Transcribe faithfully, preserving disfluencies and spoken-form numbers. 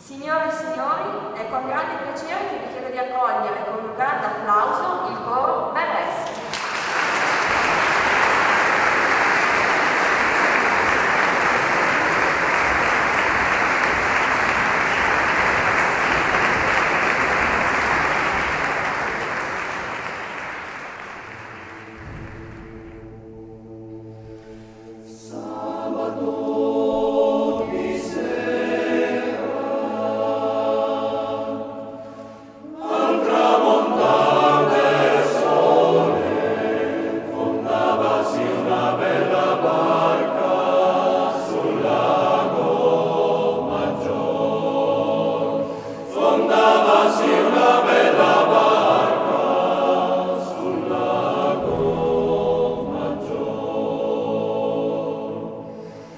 Signore e signori, è con grande piacere che vi chiedo di accogliere con un grande applauso il coro